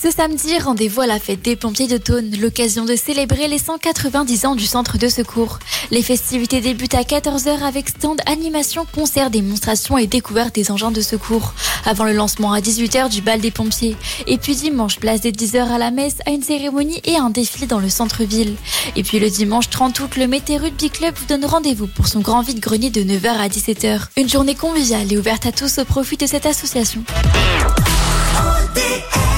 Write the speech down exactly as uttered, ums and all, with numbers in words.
Ce samedi, rendez-vous à la fête des pompiers de Thônes, l'occasion de célébrer les cent quatre-vingt-dix ans du centre de secours. Les festivités débutent à quatorze heures avec stand, animation, concerts, démonstrations et découverte des engins de secours. Avant le lancement à dix-huit heures du bal des pompiers. Et puis dimanche, place des dix heures à la messe, à une cérémonie et un défilé dans le centre-ville. Et puis le dimanche trente août, le Mété Rugby Club vous donne rendez-vous pour son grand vide-grenier de neuf heures à dix-sept heures. Une journée conviviale et ouverte à tous au profit de cette association.